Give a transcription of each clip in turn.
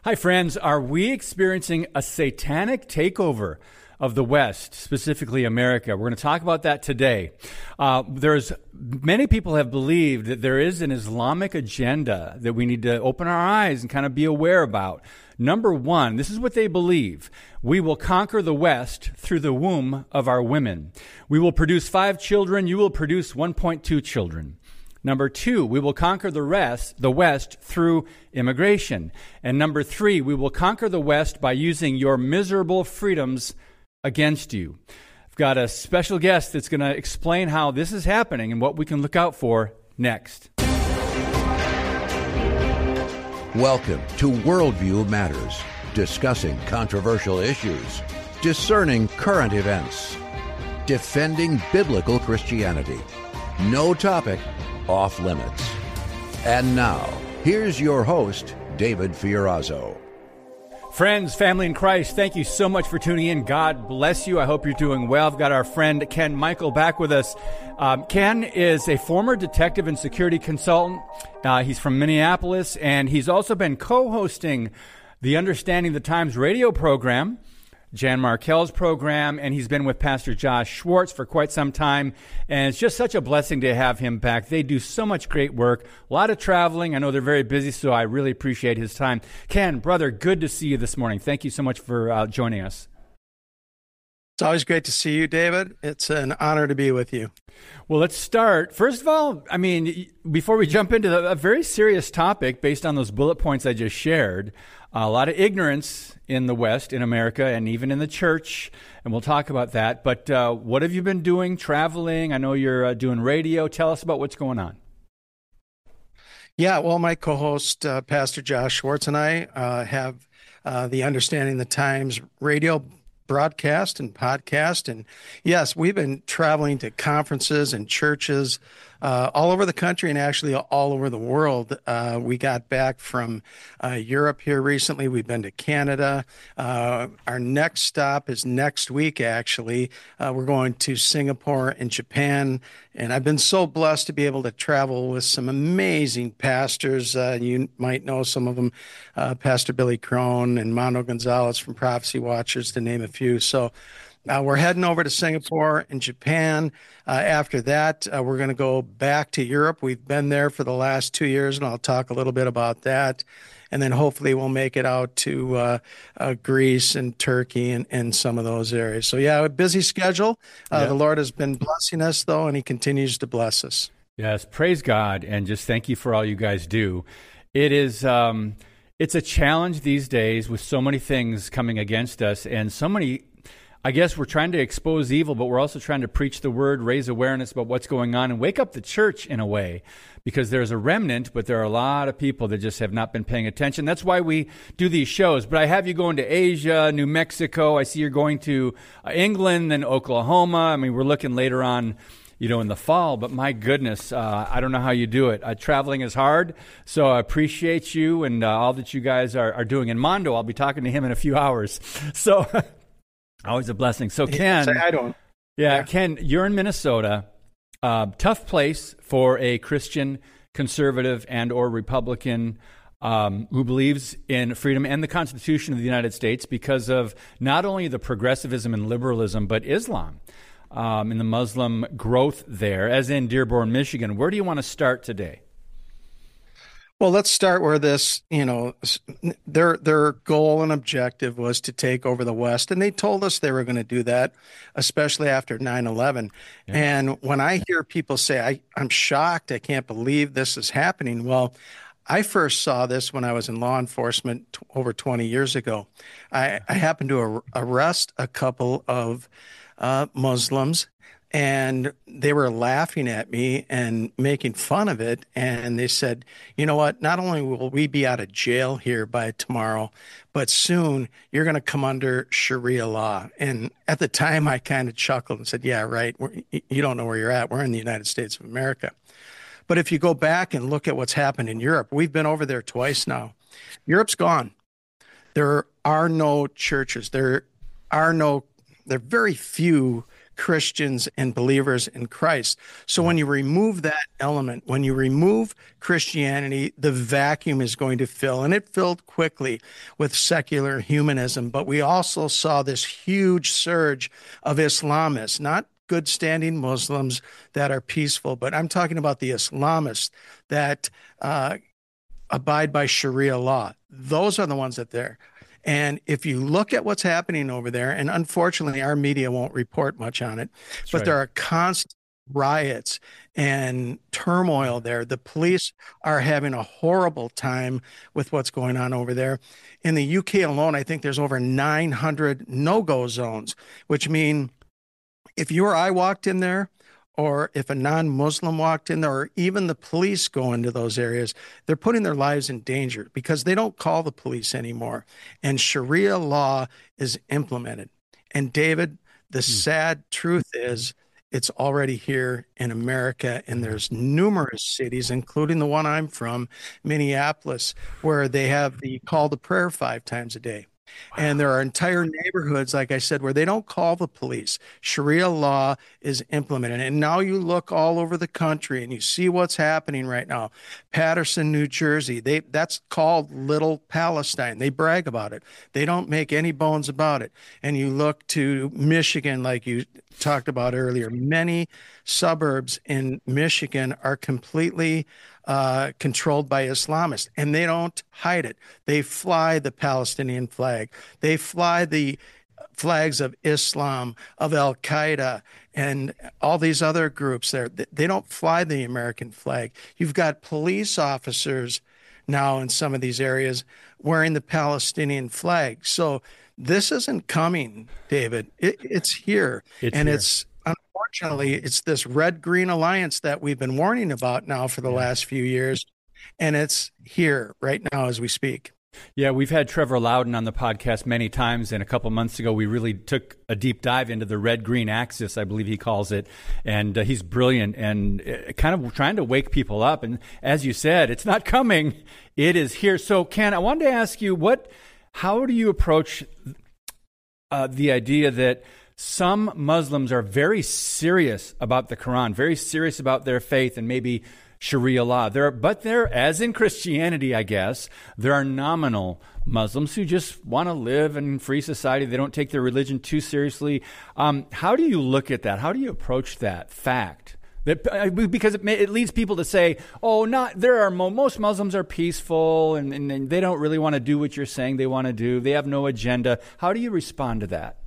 Hi, friends. Are we experiencing a satanic takeover of the West, specifically America? We're going to talk about that today. Many people have believed that there is an Islamic agenda that we need to open our eyes and kind of be aware about. Number one, this is what they believe. We will conquer the West through the womb of our women. We will produce 5 children. You will produce 1.2 children. Number 2, we will conquer the West through immigration. And number 3, we will conquer the West by using your miserable freedoms against you. I've got a special guest that's going to explain how this is happening and what we can look out for next. Welcome to Worldview Matters, discussing controversial issues, discerning current events, defending biblical Christianity. No topic off limits. And now, here's your host, David Fiorazo. Friends, family in Christ, thank you so much for tuning in. God bless you. I hope you're doing well. I've got our friend Ken Michael back with us. Ken is a former detective and security consultant. He's from Minneapolis, and he's also been co-hosting the Understanding the Times radio program, Jan Markell's program, and he's been with Pastor Josh Schwartz for quite some time, and it's just such a blessing to have him back. They do so much great work, a lot of traveling. I know they're very busy, so I really appreciate his time. Ken, brother, good to see you this morning. Thank you so much for joining us. It's always great to see you, David. It's an honor to be with you. Well, let's start. First of all, before we jump into a very serious topic based on those bullet points I just shared, a lot of ignorance in the West, in America, and even in the church, and we'll talk about that. But what have you been doing, traveling? I know you're doing radio. Tell us about what's going on. Yeah, well, my co-host, Pastor Josh Schwartz, and I have the Understanding the Times radio broadcast and podcast. And yes, we've been traveling to conferences and churches all over the country and actually all over the world. We got back from Europe here recently. We've been to Canada. Our next stop is next week, actually. We're going to Singapore and Japan. And I've been so blessed to be able to travel with some amazing pastors. You might know some of them, Pastor Billy Crone and Mando Gonzalez from Prophecy Watchers, to name a few. So we're heading over to Singapore and Japan. After that, we're going to go back to Europe. We've been there for the last 2 years, and I'll talk a little bit about that. And then hopefully we'll make it out to Greece and Turkey and some of those areas. So, yeah, a busy schedule. The Lord has been blessing us, though, and he continues to bless us. Yes, praise God, and just thank you for all you guys do. It is it's a challenge these days with so many things coming against us and so many. I guess we're trying to expose evil, but we're also trying to preach the word, raise awareness about what's going on, and wake up the church in a way, because there's a remnant, but there are a lot of people that just have not been paying attention. That's why we do these shows. But I have you going to Asia, New Mexico. I see you're going to England and Oklahoma. We're looking later on, in the fall, but my goodness, I don't know how you do it. Traveling is hard, so I appreciate you and all that you guys are doing. And Mando, I'll be talking to him in a few hours. So always a blessing. So Ken, Ken, you're in Minnesota. Tough place for a Christian conservative and or Republican who believes in freedom and the Constitution of the United States because of not only the progressivism and liberalism, but Islam and the Muslim growth there, as in Dearborn, Michigan. Where do you want to start today? Well, let's start where this, their goal and objective was to take over the West. And they told us they were going to do that, especially after 9/11. Yeah. And when I hear people say, I'm shocked, I can't believe this is happening. Well, I first saw this when I was in law enforcement over 20 years ago. I happened to arrest a couple of Muslims, and they were laughing at me and making fun of it. And they said, you know what, not only will we be out of jail here by tomorrow, but soon you're going to come under Sharia law. And at the time, I kind of chuckled and said, yeah, right. You don't know where you're at. We're in the United States of America. But if you go back and look at what's happened in Europe, we've been over there twice now. Europe's gone. There are no churches. There are very few Christians and believers in Christ. So when you remove that element, when you remove Christianity, the vacuum is going to fill, and it filled quickly with secular humanism. But we also saw this huge surge of Islamists, not good standing Muslims that are peaceful, but I'm talking about the Islamists that abide by Sharia law. Those are the ones that they're. And if you look at what's happening over there, and unfortunately our media won't report much on it, but there are constant riots and turmoil there. The police are having a horrible time with what's going on over there. In the UK alone, I think there's over 900 no-go zones, which mean if you or I walked in there, or if a non-Muslim walked in there, or even the police go into those areas, they're putting their lives in danger because they don't call the police anymore. And Sharia law is implemented. And David, the sad truth is it's already here in America, and there's numerous cities, including the one I'm from, Minneapolis, where they have the call to prayer 5 times a day. Wow. And there are entire neighborhoods, like I said, where they don't call the police. Sharia law is implemented. And now you look all over the country and you see what's happening right now. Paterson, New Jersey, that's called Little Palestine. They brag about it. They don't make any bones about it. And you look to Michigan, like you talked about earlier, many suburbs in Michigan are completely controlled by Islamists, and they don't hide it. They fly the Palestinian flag. They fly the flags of Islam, of Al-Qaeda, and all these other groups there. They don't fly the American flag. You've got police officers now in some of these areas wearing the Palestinian flag. So this isn't coming, David. It's here. Unfortunately, it's this red-green alliance that we've been warning about now for the last few years, and it's here right now as we speak. Yeah, we've had Trevor Loudon on the podcast many times, and a couple months ago we really took a deep dive into the red-green axis, I believe he calls it, and he's brilliant and kind of trying to wake people up. And as you said, it's not coming, it is here. So, Ken, I wanted to ask you, how do you approach the idea that some Muslims are very serious about the Quran, very serious about their faith and maybe Sharia law. But as in Christianity, I guess, there are nominal Muslims who just want to live in free society. They don't take their religion too seriously. How do you look at that? How do you approach that fact? Because it leads people to say, most Muslims are peaceful and they don't really want to do what you're saying they want to do. They have no agenda. How do you respond to that?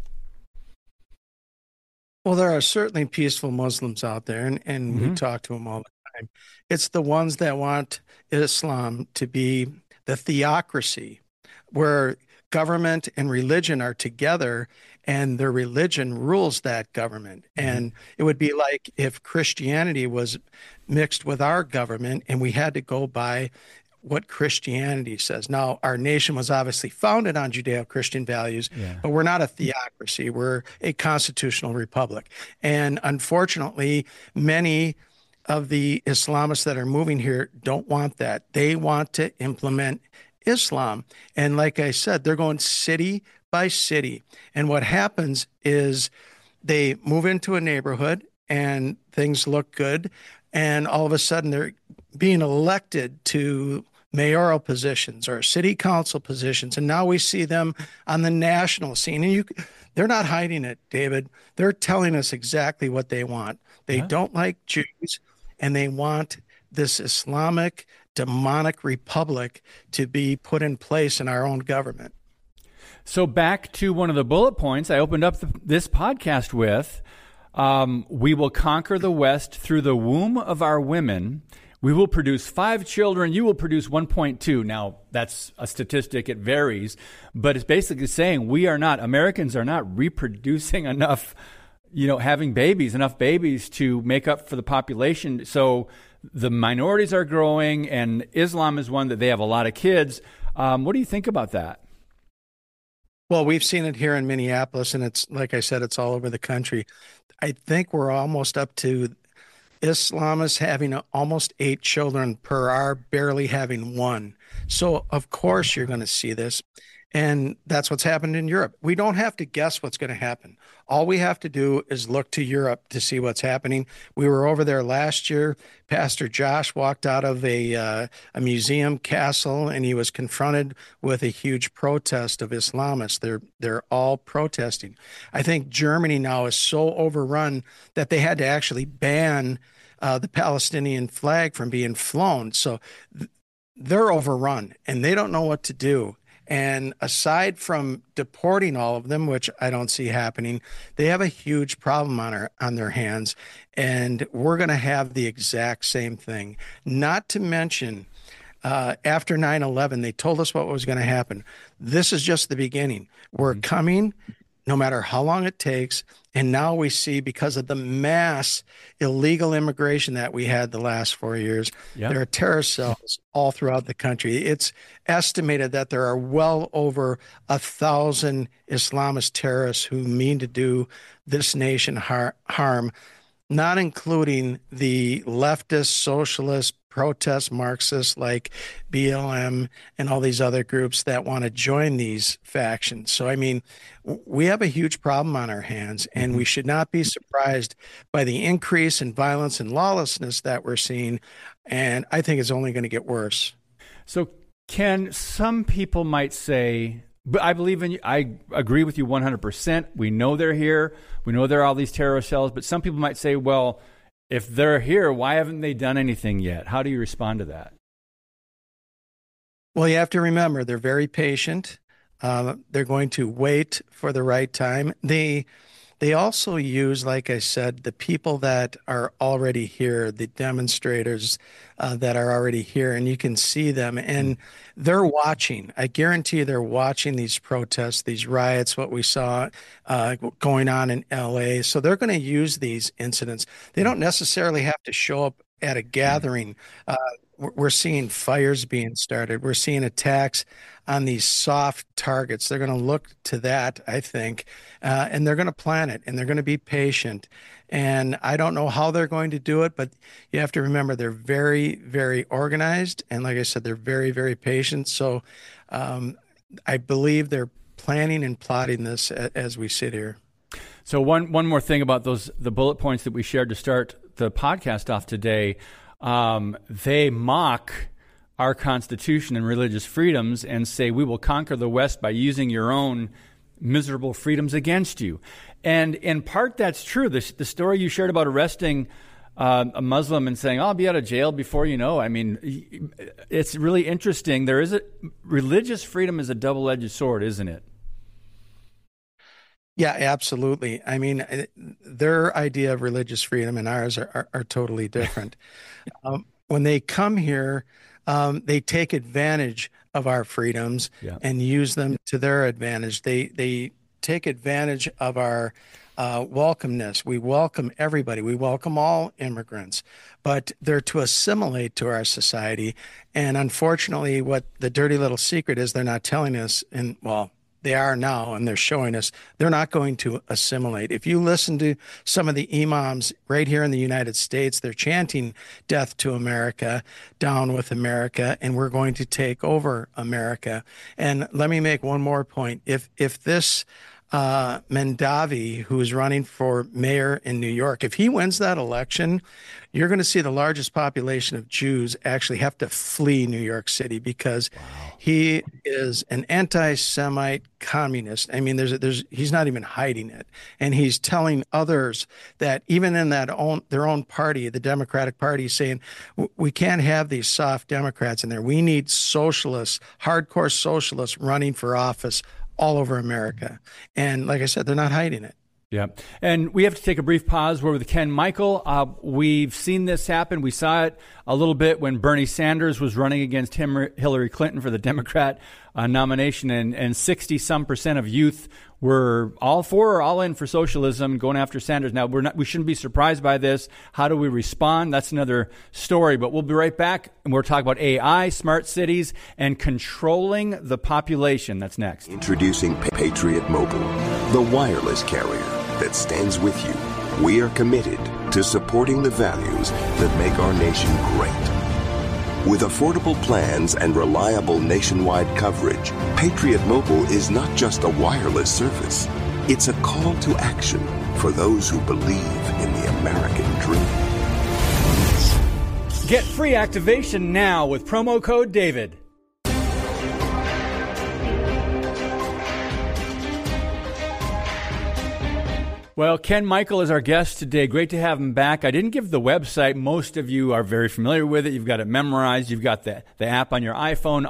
Well, there are certainly peaceful Muslims out there, and we talk to them all the time. It's the ones that want Islam to be the theocracy, where government and religion are together, and their religion rules that government. And it would be like if Christianity was mixed with our government, and we had to go by what Christianity says. Now, our nation was obviously founded on Judeo-Christian values, but we're not a theocracy. We're a constitutional republic. And unfortunately, many of the Islamists that are moving here don't want that. They want to implement Islam. And like I said, they're going city by city. And what happens is they move into a neighborhood and things look good. And all of a sudden they're being elected to mayoral positions or city council positions. And now we see them on the national scene. And they're not hiding it, David. They're telling us exactly what they want. They don't like Jews, and they want this Islamic demonic republic to be put in place in our own government. So back to one of the bullet points I opened up this podcast with, we will conquer the West through the womb of our women. We will produce 5 children. You will produce 1.2. Now, that's a statistic. It varies. But it's basically saying Americans are not reproducing enough, having enough babies to make up for the population. So the minorities are growing, and Islam is one that they have a lot of kids. What do you think about that? Well, we've seen it here in Minneapolis, and it's, like I said, it's all over the country. I think we're almost up to Islamists having almost 8 children per hour, barely having 1. So, of course, you're going to see this. And that's what's happened in Europe. We don't have to guess what's going to happen. All we have to do is look to Europe to see what's happening. We were over there last year. Pastor Josh walked out of a museum castle, and he was confronted with a huge protest of Islamists. They're all protesting. I think Germany now is so overrun that they had to actually ban the Palestinian flag from being flown. So they're overrun, and they don't know what to do. And aside from deporting all of them, which I don't see happening, they have a huge problem on their hands. And we're going to have the exact same thing. Not to mention, after 9/11, they told us what was going to happen. This is just the beginning. We're coming, no matter how long it takes. And now we see, because of the mass illegal immigration that we had the last 4 years, there are terrorist cells all throughout the country. It's estimated that there are well over 1,000 Islamist terrorists who mean to do this nation harm, not including the leftist, socialist, protest Marxists like BLM and all these other groups that want to join these factions. So, I mean, we have a huge problem on our hands, and we should not be surprised by the increase in violence and lawlessness that we're seeing. And I think it's only going to get worse. So, Ken, some people might say, but I believe in you. I agree with you 100%. We know they're here. We know there are all these terrorist cells. But some people might say, well, if they're here, why haven't they done anything yet? How do you respond to that? Well, you have to remember, they're very patient. They're going to wait for the right time. They also use, like I said, the people that are already here, the demonstrators that are already here, and you can see them, and they're watching. I guarantee you they're watching these protests, these riots, what we saw going on in L.A. So they're going to use these incidents. They don't necessarily have to show up at a gathering. We're seeing fires being started. We're seeing attacks on these soft targets. They're going to look to that, I think, and they're going to plan it, and they're going to be patient. And I don't know how they're going to do it, but you have to remember they're very, very organized. And like I said, they're very, very patient. So I believe they're planning and plotting this as we sit here. So one more thing about the bullet points that we shared to start the podcast off today. They mock our Constitution and religious freedoms and say, we will conquer the West by using your own miserable freedoms against you. And in part, that's true. The story you shared about arresting a Muslim and saying, I'll be out of jail before you know. I mean, it's really interesting. Religious freedom is a double-edged sword, isn't it? Yeah, absolutely. I mean, their idea of religious freedom and ours are totally different. When they come here, they take advantage of our freedoms and use them to their advantage. They take advantage of our welcomeness. We welcome everybody. We welcome all immigrants, but they're to assimilate to our society. And unfortunately, what the dirty little secret is, they're not telling us, and well, they are now, and they're showing us they're not going to assimilate. If you listen to some of the imams right here in the United States, they're chanting death to America, down with America, and we're going to take over America. And let me make one more point. If this Mandavi, who is running for mayor in New York, if he wins that election, you're going to see the largest population of Jews actually have to flee New York City because he is an anti-Semite communist. I mean, he's not even hiding it. And he's telling others that even in their own party, the Democratic Party, saying, we can't have these soft Democrats in there. We need socialists, hardcore socialists running for office all over America. And like I said, they're not hiding it. Yeah. And we have to take a brief pause. We're with Ken Michael. We've seen this happen. We saw it a little bit when Bernie Sanders was running against Hillary Clinton for the Democrat nomination, and 60-some% of youth were all for or all in for socialism, going after Sanders. Now, we shouldn't be surprised by this. How do we respond? That's another story. But we'll be right back, and we're talking about AI, smart cities, and controlling the population. That's next. Introducing Patriot Mobile, the wireless carrier that stands with you. We are committed to supporting the values that make our nation great. With affordable plans and reliable nationwide coverage, Patriot Mobile is not just a wireless service. It's a call to action for those who believe in the American dream. Get free activation now with promo code DAVID. Well, Ken Michael is our guest today. Great to have him back. I didn't give the website. Most of you are very familiar with it. You've got it memorized. You've got the app on your iPhone,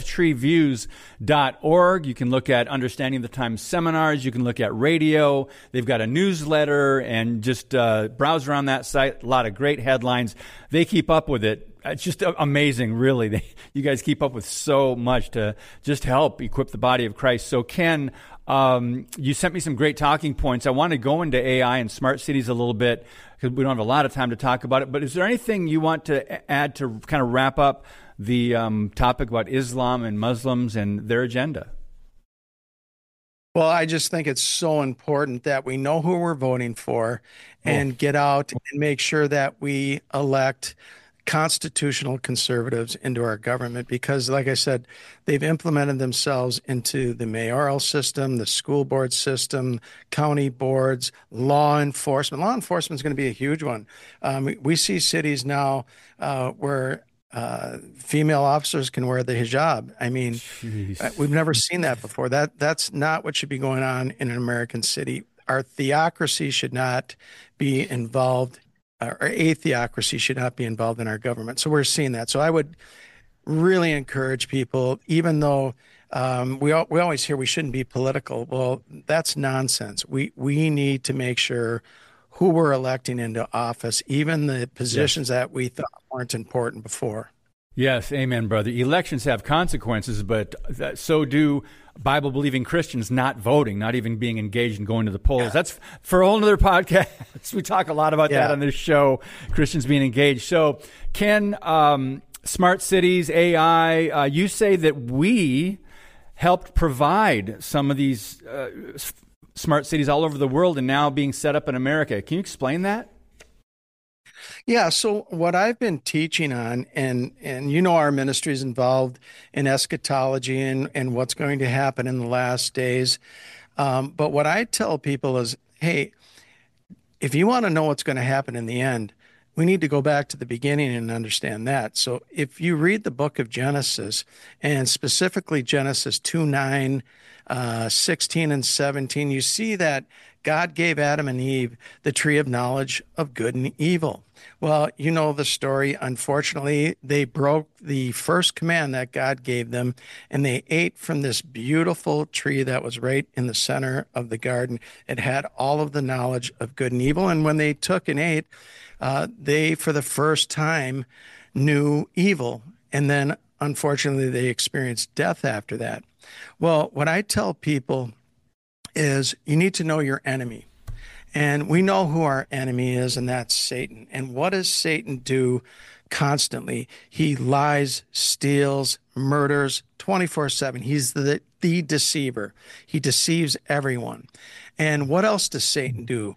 olivetreeviews.org. You can look at Understanding the Times seminars. You can look at radio. They've got a newsletter, and just browse around that site. A lot of great headlines. They keep up with it. It's just amazing, really. You guys keep up with so much to just help equip the body of Christ. So, Ken, you sent me some great talking points. I want to go into AI and smart cities a little bit because we don't have a lot of time to talk about it. But is there anything you want to add to kind of wrap up the topic about Islam and Muslims and their agenda? Well, I just think it's so important that we know who we're voting for and get out and make sure that we elect constitutional conservatives into our government, because, like I said, they've implemented themselves into the mayoral system, the school board system, county boards, law enforcement. Law enforcement is going to be a huge one. We see cities now where female officers can wear the hijab. I mean, we've never seen that before. That's not what should be going on in an American city. Our theocracy should not be involved. Or a theocracy should not be involved in our government. So we're seeing that. So I would really encourage people, even though we always hear we shouldn't be political. Well, that's nonsense. We need to make sure who we're electing into office, even the positions that we thought weren't important before. Yes, amen, brother. Elections have consequences, but so do Bible-believing Christians not voting, not even being engaged in going to the polls. Yeah. That's for a whole other podcast. We talk a lot about that on this show, Christians being engaged. So, Ken, smart cities, AI, you say that we helped provide some of these smart cities all over the world and now being set up in America. Can you explain that? Yeah, so what I've been teaching on, and you know our ministry is involved in eschatology and what's going to happen in the last days. But what I tell people is, hey, if you want to know what's going to happen in the end, we need to go back to the beginning and understand that. So if you read the book of Genesis, and specifically Genesis 2:9, 16 and 17, you see that God gave Adam and Eve the tree of knowledge of good and evil. Well, you know the story. Unfortunately, they broke the first command that God gave them, and they ate from this beautiful tree that was right in the center of the garden. It had all of the knowledge of good and evil. And when they took and ate, they, for the first time, knew evil. And then, unfortunately, they experienced death after that. Well, what I tell people is you need to know your enemy. And we know who our enemy is, and that's Satan. And what does Satan do constantly? He lies, steals, murders 24/7. He's the deceiver. He deceives everyone. And what else does Satan do?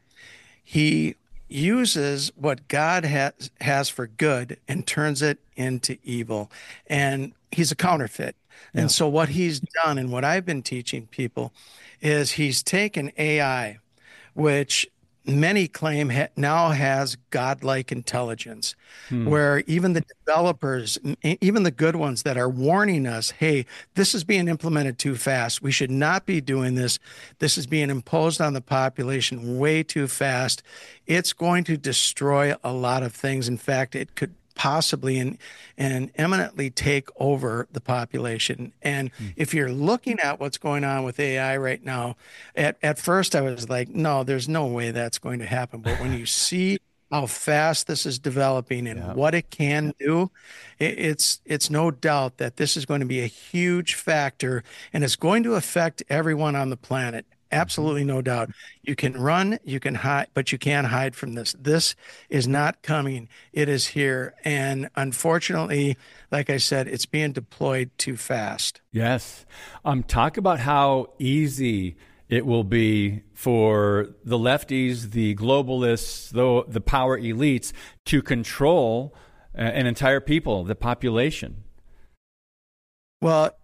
He uses what God has for good and turns it into evil. And he's a counterfeit. Yeah. And so what he's done, and what I've been teaching people, is he's taken AI, which many claim now has godlike intelligence, where even the developers, even the good ones that are warning us, hey, this is being implemented too fast. We should not be doing this. This is being imposed on the population way too fast. It's going to destroy a lot of things. In fact, it could possibly and eminently take over the population. And if you're looking at what's going on with AI right now, at first I was like, no, there's no way that's going to happen. But when you see how fast this is developing and what it can do, it's no doubt that this is going to be a huge factor, and it's going to affect everyone on the planet. Absolutely no doubt. You can run, you can hide, but you can't hide from this. This is not coming. It is here. And unfortunately, like I said, it's being deployed too fast. Yes. Talk about how easy it will be for the lefties, the globalists, the power elites to control an entire people, the population. Well,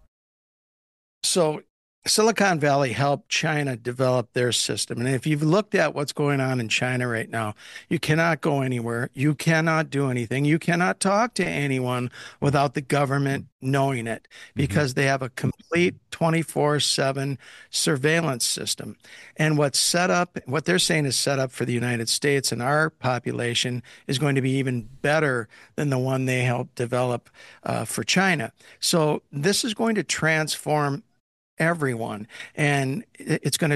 so Silicon Valley helped China develop their system. And if you've looked at what's going on in China right now, you cannot go anywhere. You cannot do anything. You cannot talk to anyone without the government knowing it, because they have a complete 24/7 surveillance system. And what they're saying is set up for the United States and our population is going to be even better than the one they helped develop for China. So this is going to transform everyone, and it's going to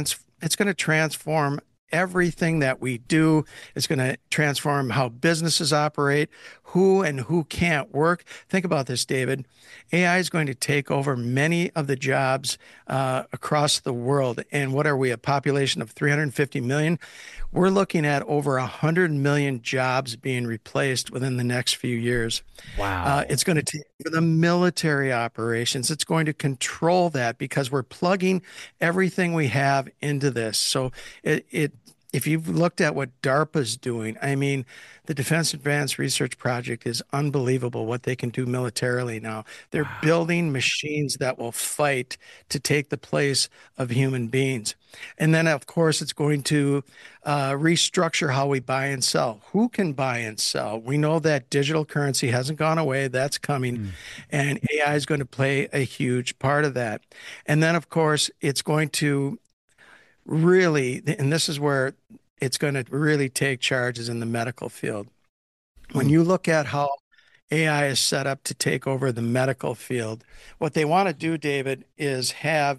transform everything that we do. It's going to transform how businesses operate, who and who can't work. Think about this, David. AI is going to take over many of the jobs across the world. And what are we, a population of 350 million? We're looking at over 100 million jobs being replaced within the next few years. Wow. It's going to take over the military operations. It's going to control that because we're plugging everything we have into this. So if you've looked at what DARPA's doing, I mean, the Defense Advanced Research Project is unbelievable what they can do militarily now. They're building machines that will fight to take the place of human beings. And then, of course, it's going to restructure how we buy and sell. Who can buy and sell? We know that digital currency hasn't gone away. That's coming. And AI is going to play a huge part of that. And then, of course, it's going to really, and this is where it's going to really take charge, is in the medical field. When you look at how AI is set up to take over the medical field, what they want to do, David, is have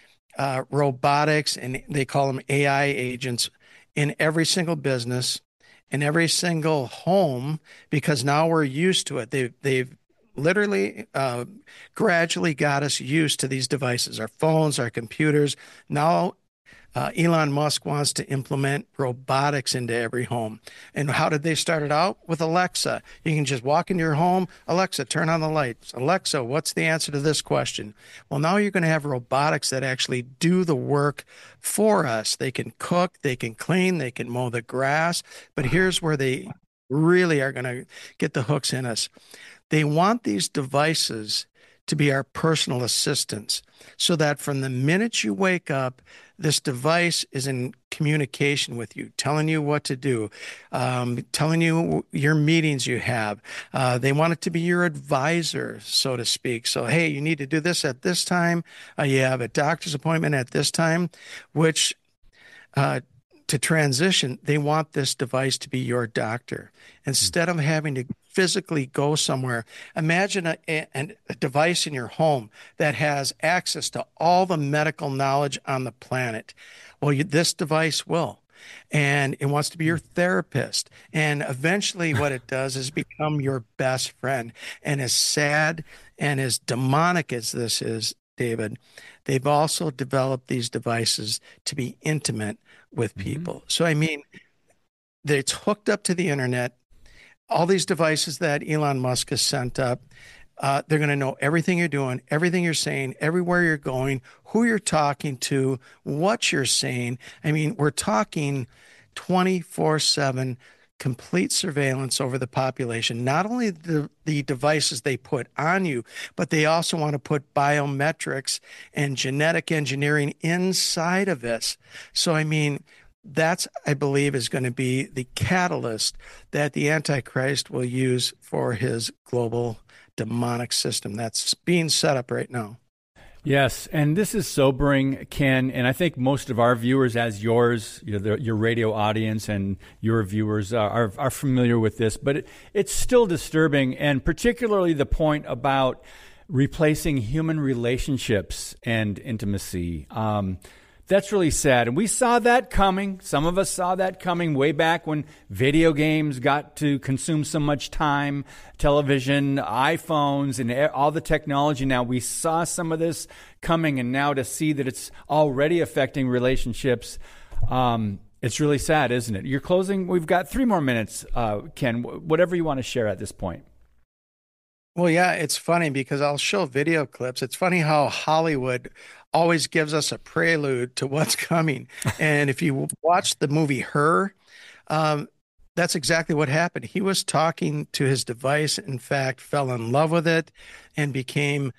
robotics, and they call them AI agents, in every single business, in every single home, because now we're used to it. They've literally gradually got us used to these devices, our phones, our computers. Now Elon Musk wants to implement robotics into every home. And how did they start it out? With Alexa. You can just walk into your home, Alexa, turn on the lights. Alexa, what's the answer to this question? Well, now you're going to have robotics that actually do the work for us. They can cook, they can clean, they can mow the grass. But here's where they really are going to get the hooks in us. They want these devices to be our personal assistants, so that from the minute you wake up, this device is in communication with you, telling you what to do, telling you your meetings you have. They want it to be your advisor, so to speak. So, hey, you need to do this at this time. You have a doctor's appointment at this time, which to transition, they want this device to be your doctor. Instead of having to physically go somewhere, imagine a device in your home that has access to all the medical knowledge on the planet. Well, this device will. And it wants to be your therapist. And eventually what it does is become your best friend. And as sad and as demonic as this is, David, they've also developed these devices to be intimate with people. So, I mean, it's hooked up to the internet. All these devices that Elon Musk has sent up, they're going to know everything you're doing, everything you're saying, everywhere you're going, who you're talking to, what you're saying. I mean, we're talking 24/7 complete surveillance over the population. Not only the devices they put on you, but they also want to put biometrics and genetic engineering inside of this. So, I mean, that's, I believe, is going to be the catalyst that the Antichrist will use for his global demonic system that's being set up right now. Yes, and this is sobering, Ken, and I think most of our viewers, as yours, your radio audience and your viewers are familiar with this, but it's still disturbing, and particularly the point about replacing human relationships and intimacy. That's really sad. And we saw that coming. Some of us saw that coming way back when video games got to consume so much time, television, iPhones, and all the technology. Now, we saw some of this coming, and now to see that it's already affecting relationships, it's really sad, isn't it? You're closing. We've got 3 more minutes, Ken, whatever you want to share at this point. Well, yeah, it's funny because I'll show video clips. It's funny how Hollywood always gives us a prelude to what's coming. And if you watch the movie Her, that that's exactly what happened. He was talking to his device, in fact, fell in love with it and became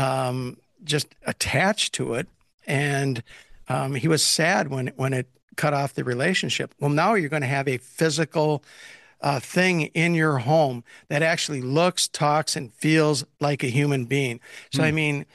just attached to it. And he was sad when it cut off the relationship. Well, now you're going to have a physical thing in your home that actually looks, talks, and feels like a human being. So, I mean,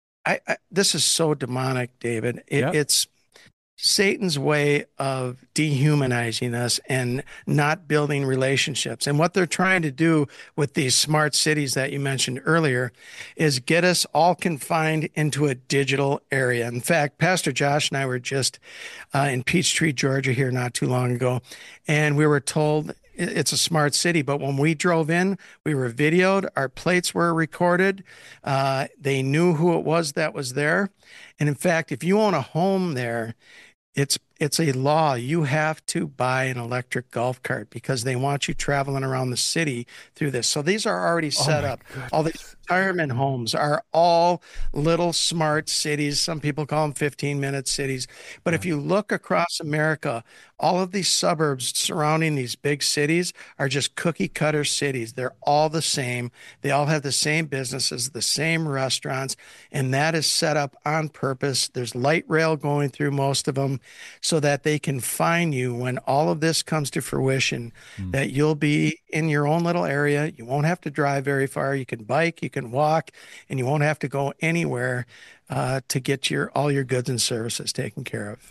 this is so demonic, David. It's Satan's way of dehumanizing us and not building relationships. And what they're trying to do with these smart cities that you mentioned earlier is get us all confined into a digital area. In fact, Pastor Josh and I were just in Peachtree, Georgia here not too long ago, and we were told it's a smart city, but when we drove in, we were videoed, our plates were recorded, they knew who it was that was there. And in fact, if you own a home there, it's a law. You have to buy an electric golf cart because they want you traveling around the city through this. So these are already set up. Goodness. All these retirement homes are all little smart cities. Some people call them 15-minute cities. But if you look across America, all of these suburbs surrounding these big cities are just cookie cutter cities. They're all the same. They all have the same businesses, the same restaurants, and that is set up on purpose. There's light rail going through most of them so that they can find you when all of this comes to fruition, that you'll be in your own little area. You won't have to drive very far. You can bike, you can walk, and you won't have to go anywhere to get all your goods and services taken care of.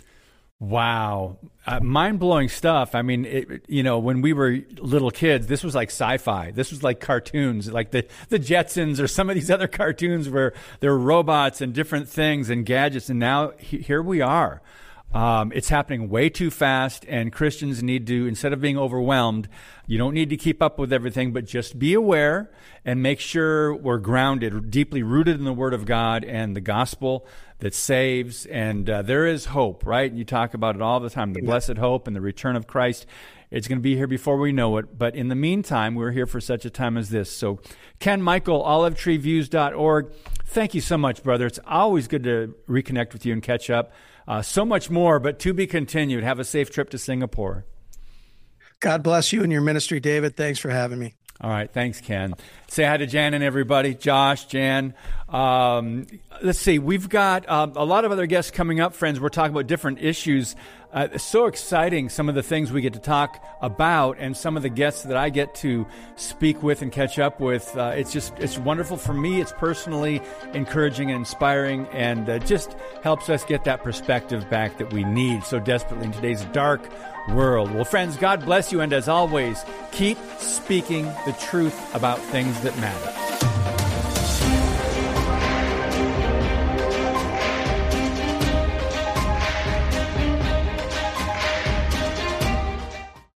Wow. Mind-blowing stuff. I mean, when we were little kids, this was like sci-fi. This was like cartoons, like the Jetsons or some of these other cartoons where there were robots and different things and gadgets. And now here we are. It's happening way too fast, and Christians need to, instead of being overwhelmed, you don't need to keep up with everything, but just be aware and make sure we're grounded, deeply rooted in the Word of God and the gospel that saves. And there is hope, right? You talk about it all the time, the blessed hope and the return of Christ. It's going to be here before we know it. But in the meantime, we're here for such a time as this. So Ken Michael, olivetreeviews.org. Thank you so much, brother. It's always good to reconnect with you and catch up. So much more, but to be continued. Have a safe trip to Singapore. God bless you and your ministry, David. Thanks for having me. All right. Thanks, Ken. Say hi to Jan and everybody. Josh, Jan. Let's see. We've got a lot of other guests coming up, friends. We're talking about different issues. It's so exciting, some of the things we get to talk about and some of the guests that I get to speak with and catch up with. It's wonderful for me. It's personally encouraging and inspiring, and just helps us get that perspective back that we need so desperately in today's dark world. Well, friends, God bless you, and as always, keep speaking the truth about things that matter.